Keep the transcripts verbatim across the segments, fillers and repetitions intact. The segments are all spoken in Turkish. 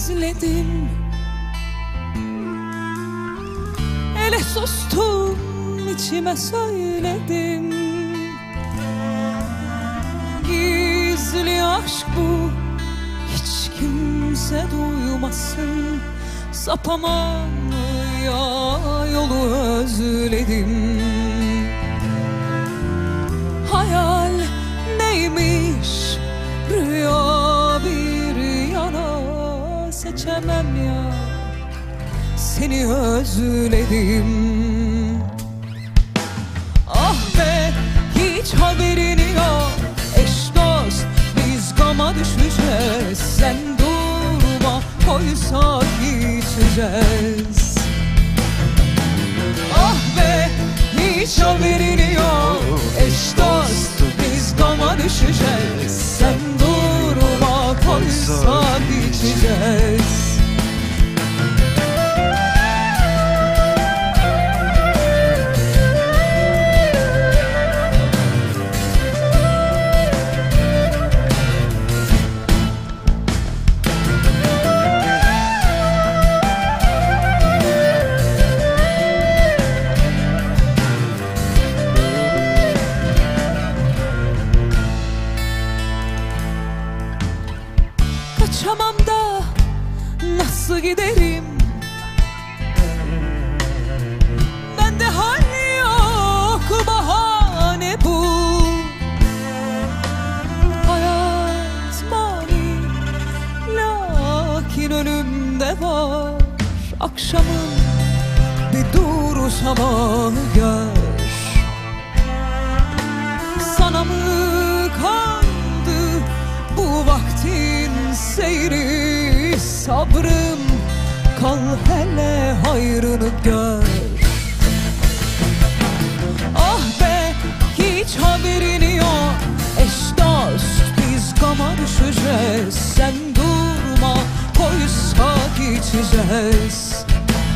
özledim. Ele sustum, içime söyledim. Gizli aşk bu, hiç kimse duymasın. Sapamam ya, yolu özledim. Hayal neymiş, rüya bir yana, seçemem ya, seni özledim. Ah be, hiç haberin yok, eş dost biz gama düşeceğiz. Sen durma, koysak içeceğiz. Ah be, hiç haberin yok, eş dost biz gama düşeceğiz. Sen durma, koysak içeceğiz. Kaçamam da nasıl giderim? Bende hal yok, bahane bu. Hayat mani, lakin önümde var akşamın bir dur sabahı gör. Sana mı kaldı bu vaktin seyri, sabrım kal hele hayrını gör. Ah be, hiç haberin yok, eş dost biz gama düşeceğiz. Sen durma, koysak içeceğiz.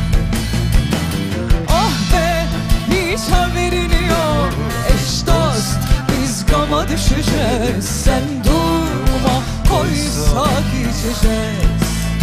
Ah be, hiç haberin yok, eş dost biz gama düşeceğiz. Sen durma, koysak içeceğiz.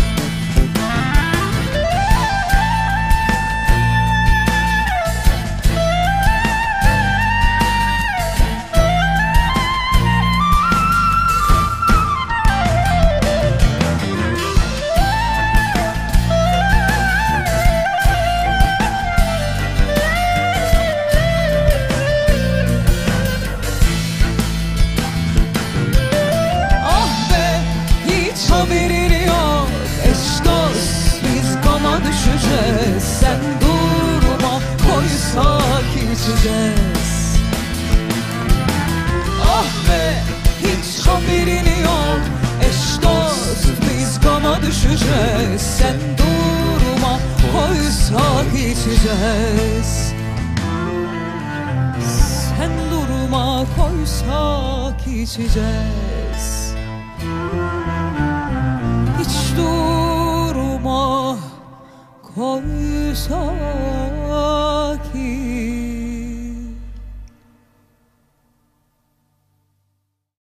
Haberin yok, eş dost biz gama düşeceğiz. Sen durma, koysak içeceğiz. Ah be, hiç haberin yok, eş dost biz gama düşeceğiz. Sen durma, koysak içeceğiz. Sen durma, koysak içeceğiz. Hiç durma, koysak